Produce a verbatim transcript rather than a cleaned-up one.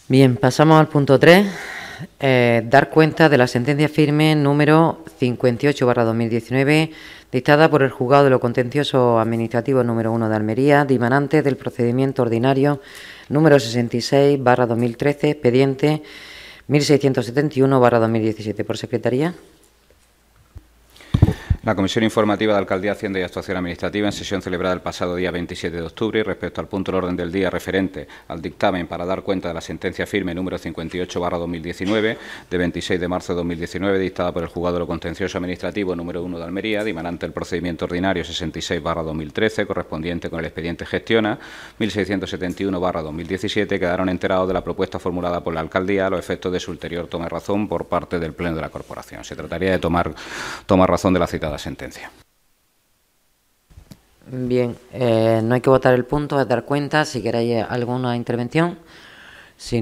Bien, pasamos al punto tres. Eh, dar cuenta de la sentencia firme número cincuenta y ocho barra dos mil diecinueve, dictada por el Juzgado de lo Contencioso Administrativo número uno de Almería, dimanante del procedimiento ordinario número sesenta y seis barra dos mil trece, expediente mil seiscientos setenta y uno barra dos mil diecisiete. Por secretaría. La Comisión Informativa de Alcaldía, Hacienda y Actuación Administrativa, en sesión celebrada el pasado día veintisiete de octubre, y respecto al punto del orden del día referente al dictamen para dar cuenta de la sentencia firme número cincuenta y ocho barra dos mil diecinueve, de veintiséis de marzo de dos mil diecinueve, dictada por el Juzgado de lo Contencioso Administrativo número uno de Almería, dimanante el procedimiento ordinario sesenta y seis barra dos mil trece, correspondiente con el expediente Gestiona mil seiscientos setenta y uno barra dos mil diecisiete, quedaron enterados de la propuesta formulada por la Alcaldía a los efectos de su ulterior toma de razón por parte del Pleno de la Corporación. Se trataría de tomar, tomar razón de la citada sentencia. Bien, eh, no hay que votar el punto, es dar cuenta. Si queréis alguna intervención,